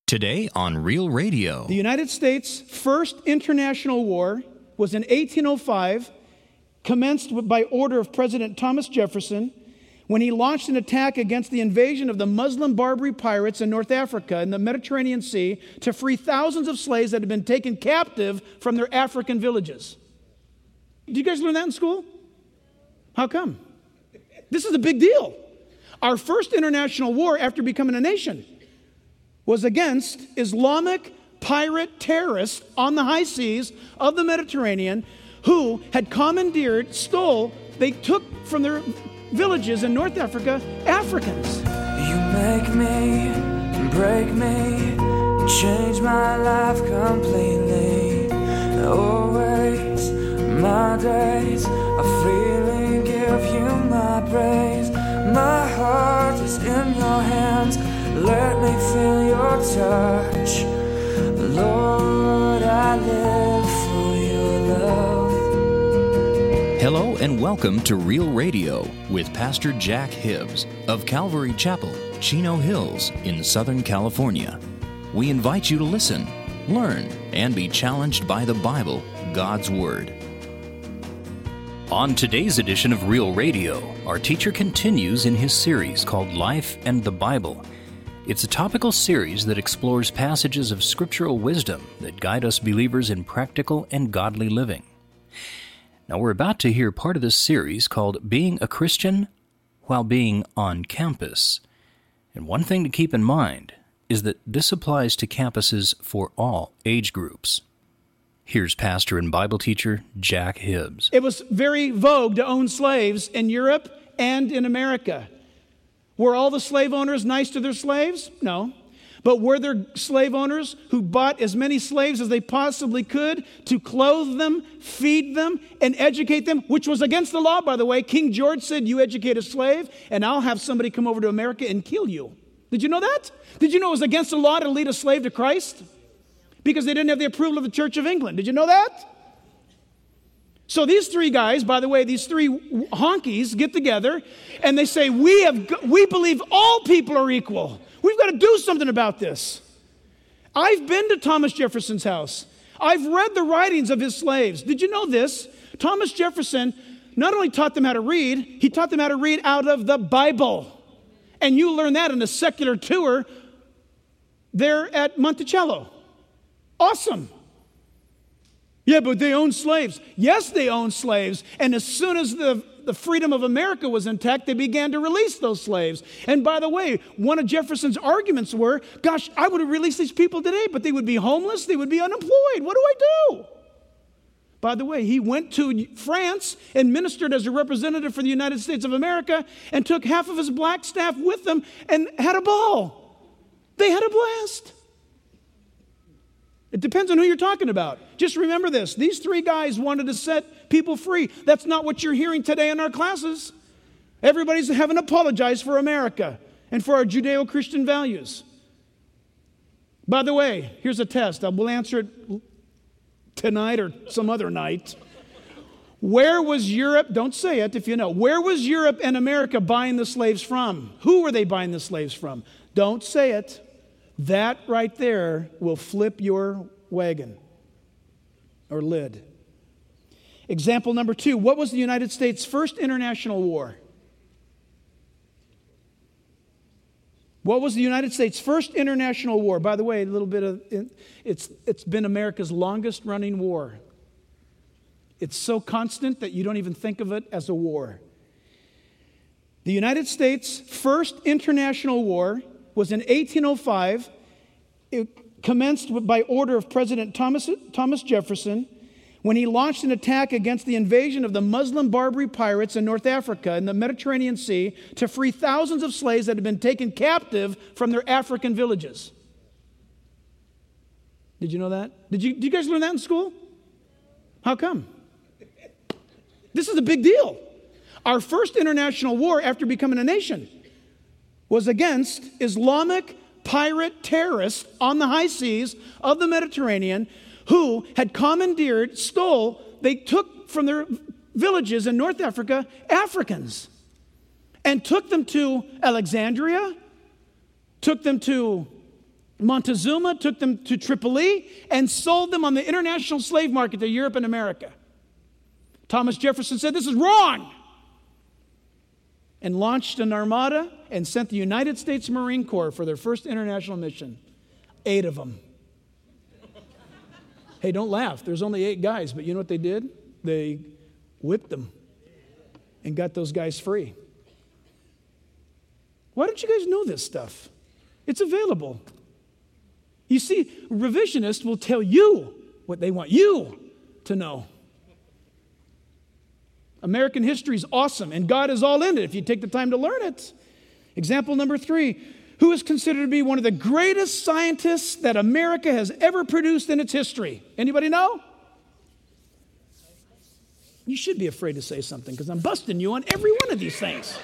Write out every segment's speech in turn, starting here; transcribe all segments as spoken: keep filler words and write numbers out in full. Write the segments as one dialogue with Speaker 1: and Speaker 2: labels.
Speaker 1: Today on Real Radio.
Speaker 2: The United States' first international war was in eighteen oh five, commenced by order of President Thomas Jefferson, when he launched an attack against the invasion of the Muslim Barbary pirates in North Africa in the Mediterranean Sea to free thousands of slaves that had been taken captive from their African villages. Did you guys learn that in school? How come? This is a big deal. Our first international war after becoming a nation was against Islamic pirate terrorists on the high seas of the Mediterranean who had commandeered, stole, they took from their villages in North Africa, Africans.
Speaker 3: You make me, break me, change my life completely. Always, my days, I freely give you my praise. My heart is in your hands, let me feel your touch. Lord, I live for your love.
Speaker 1: Hello and welcome to Real Radio with Pastor Jack Hibbs of Calvary Chapel, Chino Hills in Southern California. We invite you to listen, learn, and be challenged by the Bible, God's Word. On today's edition of Real Radio, our teacher continues in his series called Life and the Bible. It's a topical series that explores passages of scriptural wisdom that guide us believers in practical and godly living. Now, we're about to hear part of this series called Being a Christian While Being on Campus. And one thing to keep in mind is that this applies to campuses for all age groups. Here's pastor and Bible teacher Jack Hibbs.
Speaker 2: It was very vogue to own slaves in Europe and in America. Were all the slave owners nice to their slaves? No. But were there slave owners who bought as many slaves as they possibly could to clothe them, feed them, and educate them, which was against the law, by the way. King George said, you educate a slave, and I'll have somebody come over to America and kill you. Did you know that? Did you know it was against the law to lead a slave to Christ? Because they didn't have the approval of the Church of England. Did you know that? So these three guys, by the way, these three honkies get together and they say, we have, we believe all people are equal. We've got to do something about this. I've been to Thomas Jefferson's house. I've read the writings of his slaves. Did you know this? Thomas Jefferson not only taught them how to read, he taught them how to read out of the Bible. And you learn that in a secular tour there at Monticello. Awesome. Yeah, but they own slaves. Yes, they own slaves. And as soon as the, the freedom of America was intact, they began to release those slaves. And by the way, one of Jefferson's arguments were, gosh, I would have released these people today, but they would be homeless, they would be unemployed. What do I do? By the way, he went to France and ministered as a representative for the United States of America and took half of his black staff with them and had a ball. They had a blast. It depends on who you're talking about. Just remember this. These three guys wanted to set people free. That's not what you're hearing today in our classes. Everybody's having to apologize for America and for our Judeo-Christian values. By the way, here's a test. We'll answer it tonight or some other night. Where was Europe, don't say it if you know, where was Europe and America buying the slaves from? Who were they buying the slaves from? Don't say it. That right there will flip your wagon or lid. Example number two. What was the United States' first international war? What was the United States' first international war? By the way, a little bit of, it's, it's been America's longest running war. It's so constant that you don't even think of it as a war. The United States' first international war was in eighteen oh five. It commenced by order of President Thomas, Thomas Jefferson when he launched an attack against the invasion of the Muslim Barbary pirates in North Africa in the Mediterranean Sea to free thousands of slaves that had been taken captive from their African villages. Did you know that? Did you, did you guys learn that in school? How come? This is a big deal. Our first international war after becoming a nation was against Islamic pirate terrorists on the high seas of the Mediterranean who had commandeered, stole, they took from their villages in North Africa, Africans, and took them to Alexandria, took them to Montezuma took them to Tripoli and sold them on the international slave market to Europe and America. Thomas Jefferson said, this is wrong, and launched an armada and sent the United States Marine Corps for their first international mission. Eight of them. Hey, don't laugh. There's only eight guys, but you know what they did? They whipped them and got those guys free. Why don't you guys know this stuff? It's available. You see, revisionists will tell you what they want you to know. American history is awesome, and God is all in it if you take the time to learn it. Example number three, who is considered to be one of the greatest scientists that America has ever produced in its history? Anybody know? You should be afraid to say something because I'm busting you on every one of these things.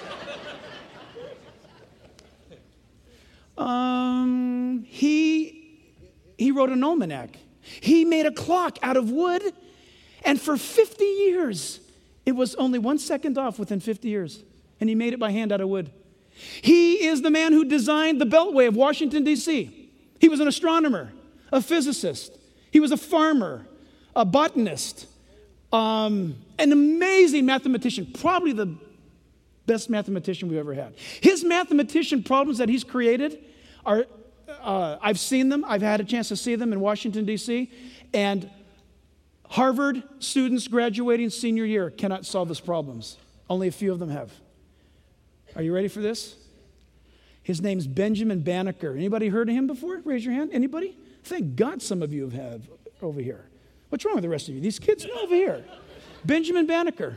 Speaker 2: Um, he, he wrote an almanac. He made a clock out of wood, and for fifty years, it was only one second off within fifty years, and he made it by hand out of wood. He is the man who designed the Beltway of Washington, D C He was an astronomer, a physicist. He was a farmer, a botanist, um, an amazing mathematician, probably the best mathematician we've ever had. His mathematician problems that he's created are, uh, I've seen them. I've had a chance to see them in Washington, D C, and Harvard students graduating senior year cannot solve his problems. Only a few of them have. Are you ready for this? His name's Benjamin Banneker. Anybody heard of him before? Raise your hand. Anybody? Thank God some of you have over here. What's wrong with the rest of you? These kids are over here. Benjamin Banneker.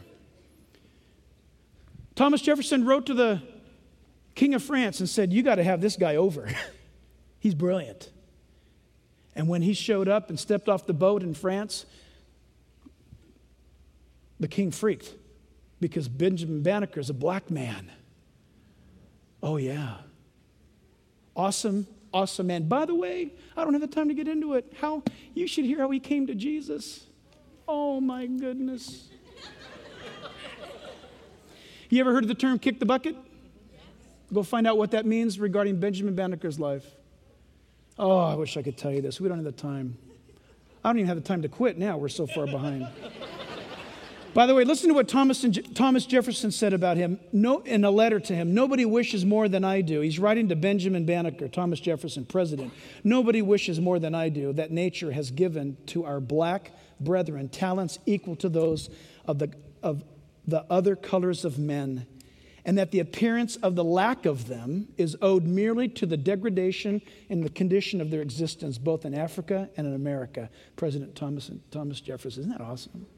Speaker 2: Thomas Jefferson wrote to the King of France and said, you got to have this guy over. He's brilliant. And when he showed up and stepped off the boat in France, the king freaked because Benjamin Banneker is a black man. Oh, yeah. Awesome, awesome man. By the way, I don't have the time to get into it. How you should hear how he came to Jesus. Oh, my goodness. You ever heard of the term kick the bucket? Go find out what that means regarding Benjamin Banneker's life. Oh, I wish I could tell you this. We don't have the time. I don't even have the time to quit now. We're so far behind. By the way, listen to what Thomas, and Je- Thomas Jefferson said about him no, in a letter to him. Nobody wishes more than I do. He's writing to Benjamin Banneker, Thomas Jefferson, president. Nobody wishes more than I do that nature has given to our black brethren talents equal to those of the, of the other colors of men, and that the appearance of the lack of them is owed merely to the degradation in the condition of their existence, both in Africa and in America. President Thomas, Thomas Jefferson. Isn't that awesome?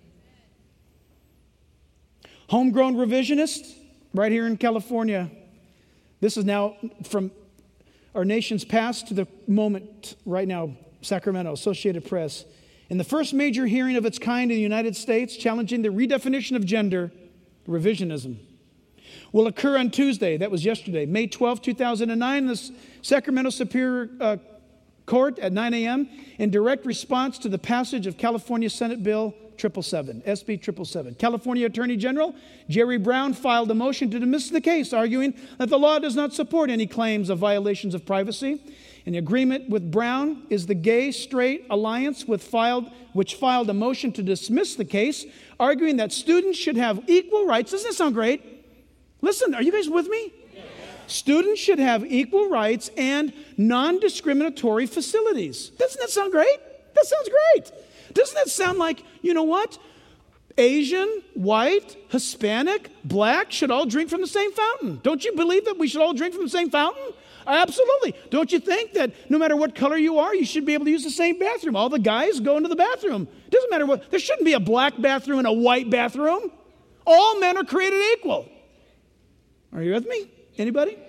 Speaker 2: Homegrown revisionist, right here in California. This is now from our nation's past to the moment right now, Sacramento, Associated Press. In the first major hearing of its kind in the United States, challenging the redefinition of gender, revisionism will occur on Tuesday, that was yesterday, May twelfth, two thousand nine, in the Sacramento Superior uh, Court at nine a.m. in direct response to the passage of California Senate Bill triple seven, S B triple seven. California Attorney General Jerry Brown filed a motion to dismiss the case, arguing that the law does not support any claims of violations of privacy. In agreement with Brown is the Gay Straight Alliance, with filed, which filed a motion to dismiss the case, arguing that students should have equal rights. Doesn't that sound great? Listen, are you guys with me? Yes. Students should have equal rights and non-discriminatory facilities. Doesn't that sound great? That sounds great. Doesn't that sound like, you know what? Asian, white, Hispanic, black should all drink from the same fountain. Don't you believe that we should all drink from the same fountain? Absolutely. Don't you think that no matter what color you are, you should be able to use the same bathroom? All the guys go into the bathroom. Doesn't matter what. There shouldn't be a black bathroom and a white bathroom. All men are created equal. Are you with me? Anybody?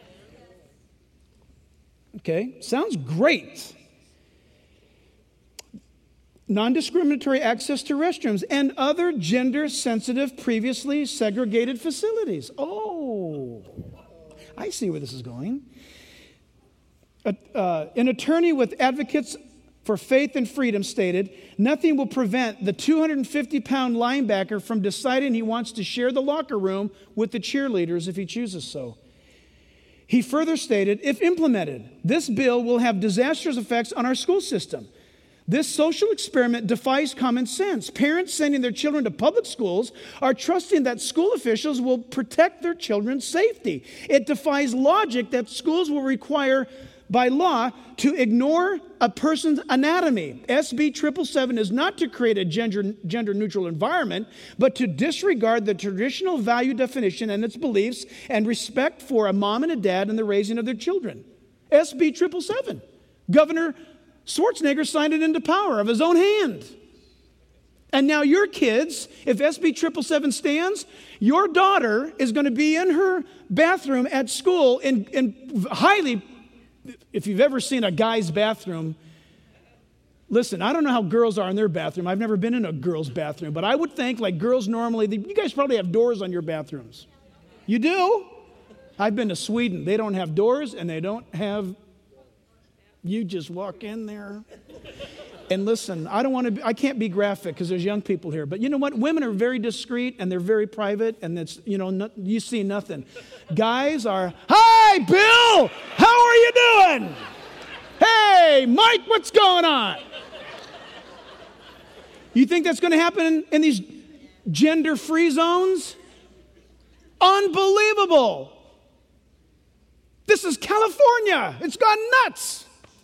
Speaker 2: Okay. Sounds great. Non-discriminatory access to restrooms and other gender-sensitive, previously segregated facilities. Oh, I see where this is going. Uh, uh, an attorney with Advocates for Faith and Freedom stated, nothing will prevent the two hundred fifty pound linebacker from deciding he wants to share the locker room with the cheerleaders if he chooses so. He further stated, if implemented, this bill will have disastrous effects on our school system. This social experiment defies common sense. Parents sending their children to public schools are trusting that school officials will protect their children's safety. It defies logic that schools will require, by law, to ignore a person's anatomy. S B seven seven seven is not to create a gender, gender-neutral environment, but to disregard the traditional value definition and its beliefs and respect for a mom and a dad in the raising of their children. S B seven seven seven. Governor Schwarzenegger signed it into power of his own hand. And now your kids, if S B seven seven seven stands, your daughter is going to be in her bathroom at school in, in highly, if you've ever seen a guy's bathroom, listen, I don't know how girls are in their bathroom. I've never been in a girl's bathroom, but I would think like girls normally, they, you guys probably have doors on your bathrooms. You do? I've been to Sweden. They don't have doors and they don't have, you just walk in there. And listen, I don't want to, be, I can't be graphic because there's young people here, but you know what? Women are very discreet and they're very private and it's, you know, no, you see nothing. Guys are, hi, Bill, how are you doing? Hey, Mike, what's going on? You think that's going to happen in, in these gender-free zones? Unbelievable. This is California. It's gone nuts.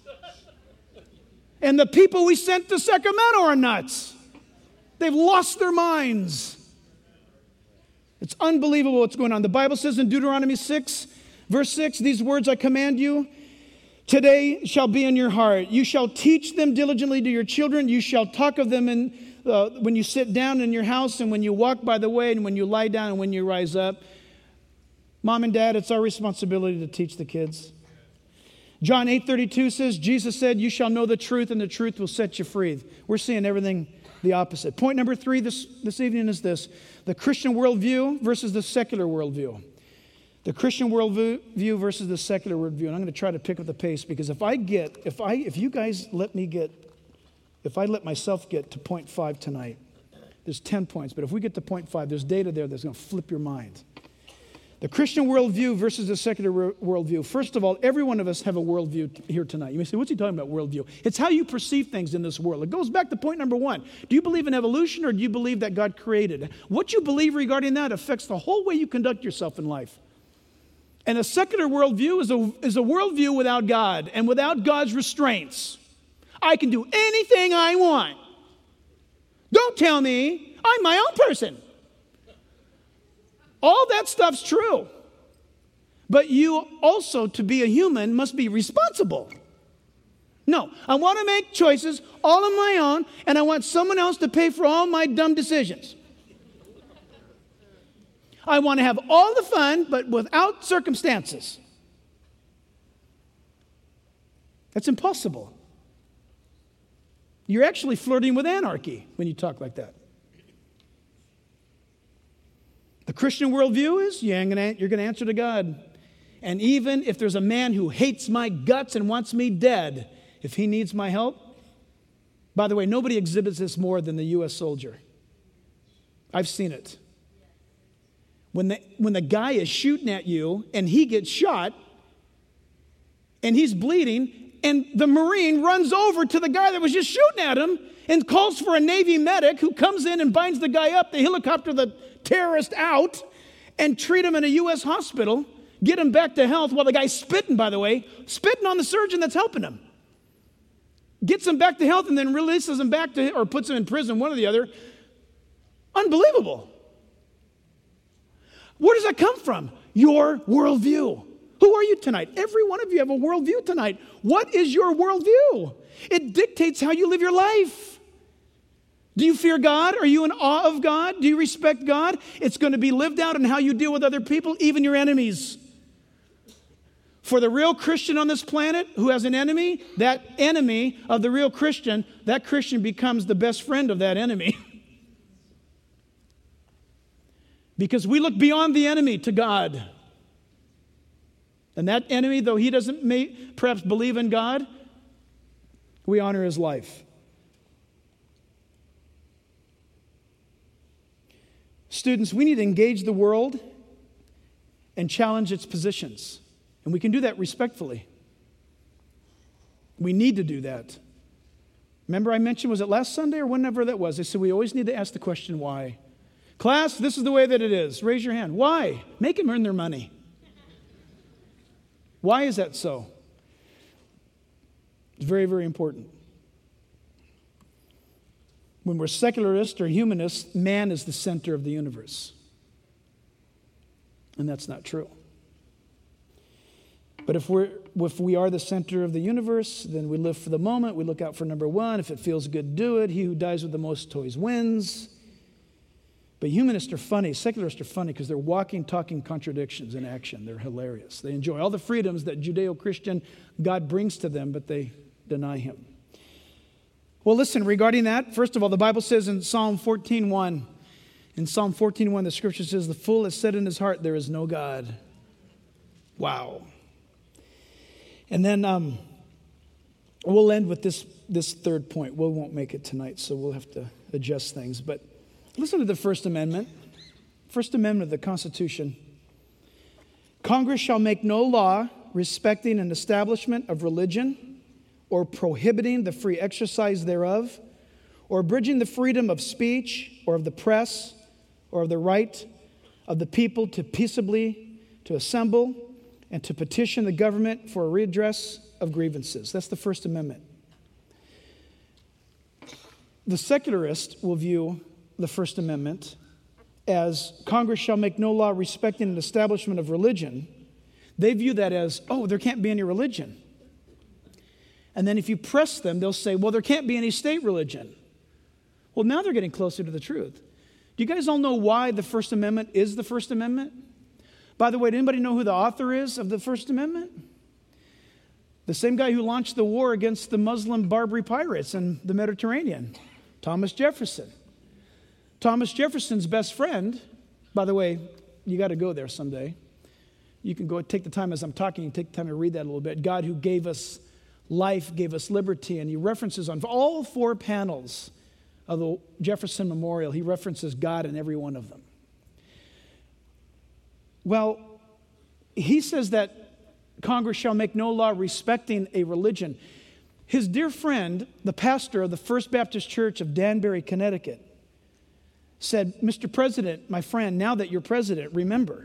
Speaker 2: And the people we sent to Sacramento are nuts. They've lost their minds. It's unbelievable what's going on. The Bible says in Deuteronomy six, verse six, these words I command you today shall be in your heart. You shall teach them diligently to your children. You shall talk of them in, uh, when you sit down in your house and when you walk by the way and when you lie down and when you rise up. Mom and Dad, it's our responsibility to teach the kids. John eight thirty-two says, Jesus said, you shall know the truth and the truth will set you free. We're seeing everything the opposite. Point number three this, this evening is this: the Christian worldview versus the secular worldview. The Christian worldview versus the secular worldview. And I'm going to try to pick up the pace because if I get, if I, if you guys let me get, if I let myself get to point five tonight, there's ten points, but if we get to point five, there's data there that's going to flip your mind. The Christian worldview versus the secular worldview. First of all, every one of us have a worldview here tonight. You may say, what's he talking about, worldview? It's how you perceive things in this world. It goes back to point number one. Do you believe in evolution or do you believe that God created? What you believe regarding that affects the whole way you conduct yourself in life. And a secular worldview is a, is a worldview without God and without God's restraints. I can do anything I want. Don't tell me I'm my own person. All that stuff's true. But you also, to be a human, must be responsible. No, I want to make choices all on my own, and I want someone else to pay for all my dumb decisions. I want to have all the fun, but without circumstances. That's impossible. You're actually flirting with anarchy when you talk like that. The Christian worldview is you're going to answer to God. And even if there's a man who hates my guts and wants me dead, if he needs my help, by the way, nobody exhibits this more than the U S soldier. I've seen it. When the, when the guy is shooting at you and he gets shot and he's bleeding and the Marine runs over to the guy that was just shooting at him and calls for a Navy medic who comes in and binds the guy up, they helicopter the terrorist out and treat him in a U S hospital, get him back to health while the guy's spitting, by the way, spitting on the surgeon that's helping him. Gets him back to health and then releases him back to, or puts him in prison, one or the other. Unbelievable. Where does that come from? Your worldview. Who are you tonight? Every one of you have a worldview tonight. What is your worldview? It dictates how you live your life. Do you fear God? Are you in awe of God? Do you respect God? It's going to be lived out in how you deal with other people, even your enemies. For the real Christian on this planet who has an enemy, that enemy of the real Christian, that Christian becomes the best friend of that enemy. Because we look beyond the enemy to God. And that enemy, though he doesn't may, perhaps believe in God, we honor his life. Students, we need to engage the world and challenge its positions. And we can do that respectfully. We need to do that. Remember I mentioned, was it last Sunday or whenever that was? I said we always need to ask the question, why? Class, this is the way that it is. Raise your hand. Why? Make them earn their money. Why is that so? It's very, very important. When we're secularists or humanists, man is the center of the universe. And that's not true. But if we're if we are the center of the universe, then we live for the moment. We look out for number one. If it feels good, do it. He who dies with the most toys wins. But humanists are funny. Secularists are funny because they're walking, talking contradictions in action. They're hilarious. They enjoy all the freedoms that Judeo-Christian God brings to them, but they deny him. Well, listen, regarding that, first of all, the Bible says in Psalm fourteen one, in Psalm fourteen one, the scripture says, the fool has said in his heart, there is no God. Wow. And then um, we'll end with this, this third point. We won't make it tonight, so we'll have to adjust things. But listen to the First Amendment. First Amendment of the Constitution. Congress shall make no law respecting an establishment of religion or prohibiting the free exercise thereof or abridging the freedom of speech or of the press or of the right of the people to peaceably to assemble and to petition the government for a redress of grievances. That's the First Amendment. The secularist will view the First Amendment as Congress shall make no law respecting an establishment of religion. They view that as, oh, there can't be any religion. And then if you press them, they'll say, well, there can't be any state religion. Well, now they're getting closer to the truth. Do you guys all know why the First Amendment is the First Amendment? By the way, did anybody know who the author is of the First Amendment? The same guy who launched the war against the Muslim Barbary pirates in the Mediterranean, Thomas Jefferson. Thomas Jefferson's best friend, by the way, you got to go there someday. You can go take the time as I'm talking, you take the time to read that a little bit. God who gave us life, gave us liberty, and he references on all four panels of the Jefferson Memorial, he references God in every one of them. Well, he says that Congress shall make no law respecting a religion. His dear friend, the pastor of the First Baptist Church of Danbury, Connecticut, said, Mister President, my friend, now that you're president, remember,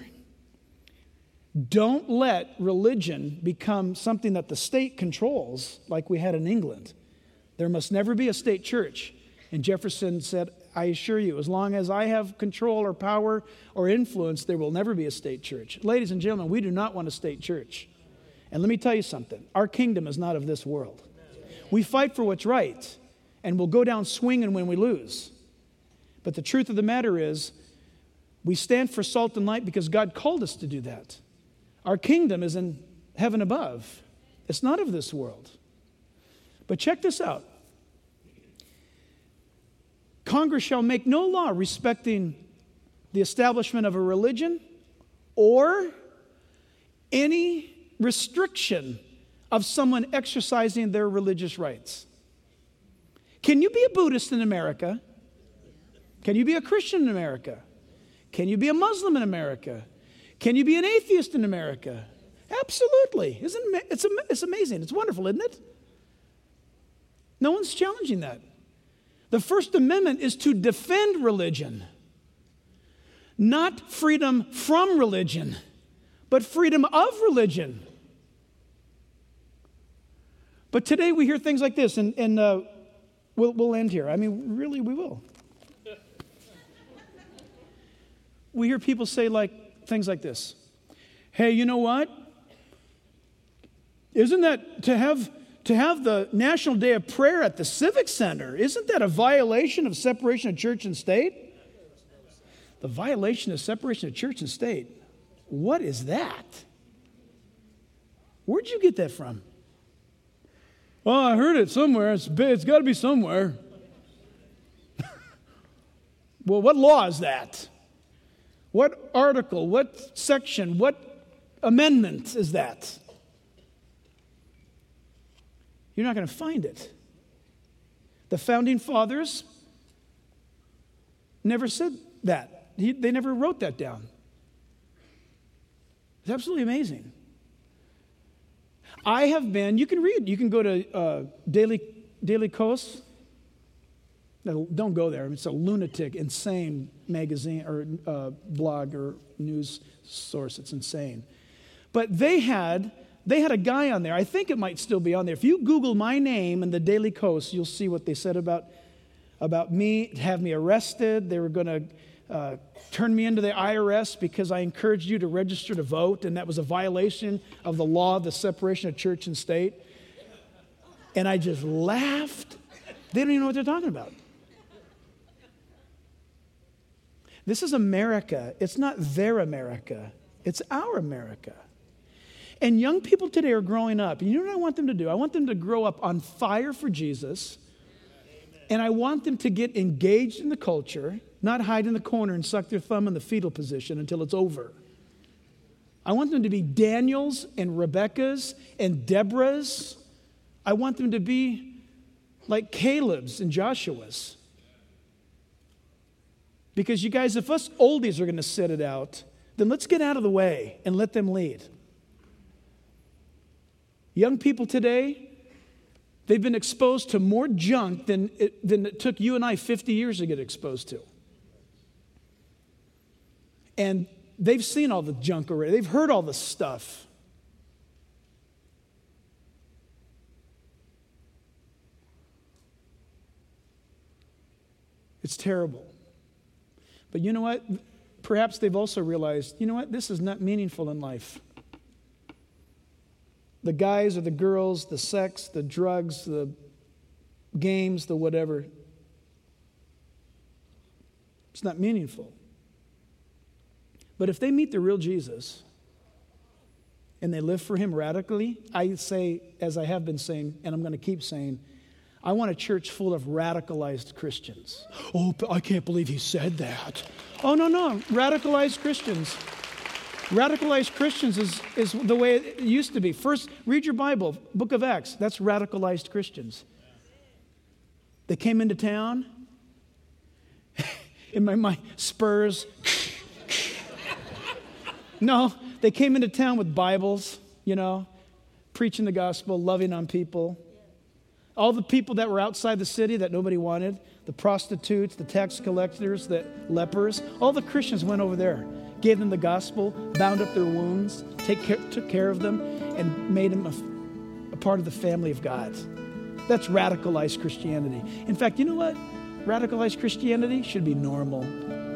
Speaker 2: don't let religion become something that the state controls like we had in England. There must never be a state church. And Jefferson said, I assure you, as long as I have control or power or influence, there will never be a state church. Ladies and gentlemen, we do not want a state church. And let me tell you something. Our kingdom is not of this world. We fight for what's right, and we'll go down swinging when we lose. But the truth of the matter is, we stand for salt and light because God called us to do that. Our kingdom is in heaven above. It's not of this world. But check this out. Congress shall make no law respecting the establishment of a religion or any restriction of someone exercising their religious rights. Can you be a Buddhist in America? Can you be a Christian in America? Can you be a Muslim in America? Can you be an atheist in America? Absolutely. Isn't it, it's, it's amazing. It's wonderful, isn't it? No one's challenging that. The First Amendment is to defend religion, not freedom from religion, but freedom of religion. But today we hear things like this, and, and uh, we'll, we'll end here. I mean, really, we will. We hear people say like things like this. Hey, you know what? Isn't that to have to have the National Day of Prayer at the Civic Center, isn't that a violation of separation of church and state? The violation of separation of church and state. What is that? Where'd you get that from? Well, I heard it somewhere. It's, it's got to be somewhere. Well, what law is that? What article, what section, what amendment is that? You're not going to find it. The founding fathers never said that. He, they never wrote that down. It's absolutely amazing. I have been, you can read, you can go to uh, Daily, Daily Kos. No, don't go there. It's a lunatic, insane magazine or uh, blog or news source. It's insane. But they had, they had a guy on there. I think it might still be on there. If you Google my name and the Daily Kos, you'll see what they said about, about me, have me arrested. They were going to Uh, turned me into the I R S because I encouraged you to register to vote, and that was a violation of the law of the separation of church and state. And I just laughed. They don't even know what they're talking about. This is America. It's not their America. It's our America. And young people today are growing up. And you know what I want them to do? I want them to grow up on fire for Jesus. And I want them to get engaged in the culture, not hide in the corner and suck their thumb in the fetal position until it's over. I want them to be Daniels and Rebeccas and Deborahs. I want them to be like Caleb's and Joshua's. Because you guys, if us oldies are going to sit it out, then let's get out of the way and let them lead. Young people today, they've been exposed to more junk than it, than it took you and I fifty years to get exposed to. And they've seen all the junk already. They've heard all the stuff. It's terrible. But you know what? Perhaps they've also realized, you know what? This is not meaningful in life. The guys or the girls, the sex, the drugs, the games, the whatever. It's not meaningful. But if they meet the real Jesus and they live for him radically, I say, as I have been saying, and I'm going to keep saying, I want a church full of radicalized Christians. Oh, I can't believe he said that. Oh, no, no. Radicalized Christians. Radicalized Christians is, is the way it used to be. First, read your Bible, Book of Acts. That's radicalized Christians. They came into town. In my mind, Spurs. No, they came into town with Bibles, you know, preaching the gospel, loving on people. All the people that were outside the city that nobody wanted, the prostitutes, the tax collectors, the lepers, all the Christians went over there, gave them the gospel, bound up their wounds, take care, took care of them, and made them a, a part of the family of God. That's radicalized Christianity. In fact, you know what? Radicalized Christianity should be normal.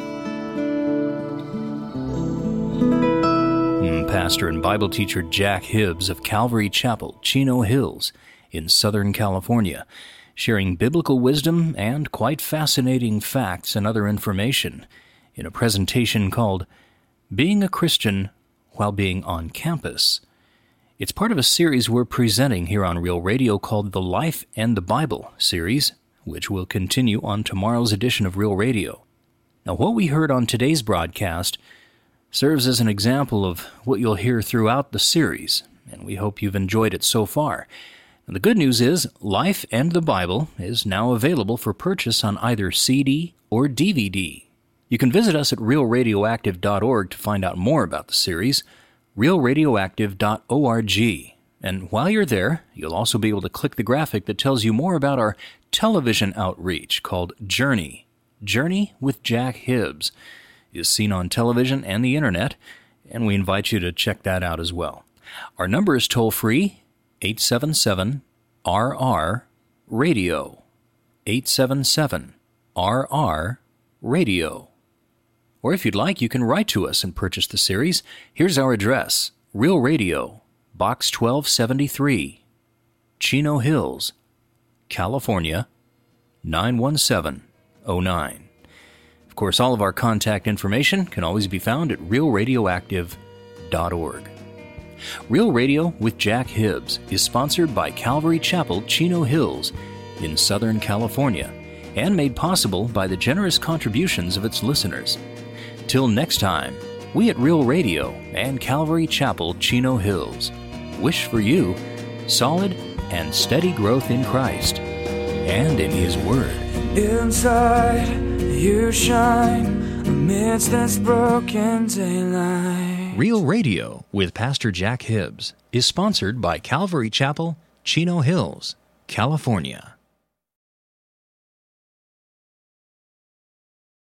Speaker 1: Pastor and Bible teacher Jack Hibbs of Calvary Chapel, Chino Hills, in Southern California, sharing biblical wisdom and quite fascinating facts and other information in a presentation called Being a Christian While Being on Campus. It's part of a series we're presenting here on Real Radio called The Life and the Bible series, which will continue on tomorrow's edition of Real Radio. Now, what we heard on today's broadcast serves as an example of what you'll hear throughout the series, and we hope you've enjoyed it so far. And the good news is, Life and the Bible is now available for purchase on either C D or D V D. You can visit us at real radioactive dot org to find out more about the series, real radioactive dot org. And while you're there, you'll also be able to click the graphic that tells you more about our television outreach called Journey. Journey with Jack Hibbs is seen on television and the internet, and we invite you to check that out as well. Our number is toll-free, eight seven seven R R radio, eight seven seven R R radio. Or if you'd like, you can write to us and purchase the series. Here's our address, Real Radio, Box twelve seventy-three, Chino Hills, California, nine one seven oh nine. Of course, all of our contact information can always be found at real radioactive dot org. Real Radio with Jack Hibbs is sponsored by Calvary Chapel, Chino Hills in Southern California and made possible by the generous contributions of its listeners. Till next time, we at Real Radio and Calvary Chapel, Chino Hills wish for you solid and steady growth in Christ and in His Word.
Speaker 3: Inside you shine amidst this broken daylight.
Speaker 1: Real Radio with Pastor Jack Hibbs is sponsored by Calvary Chapel, Chino Hills, California.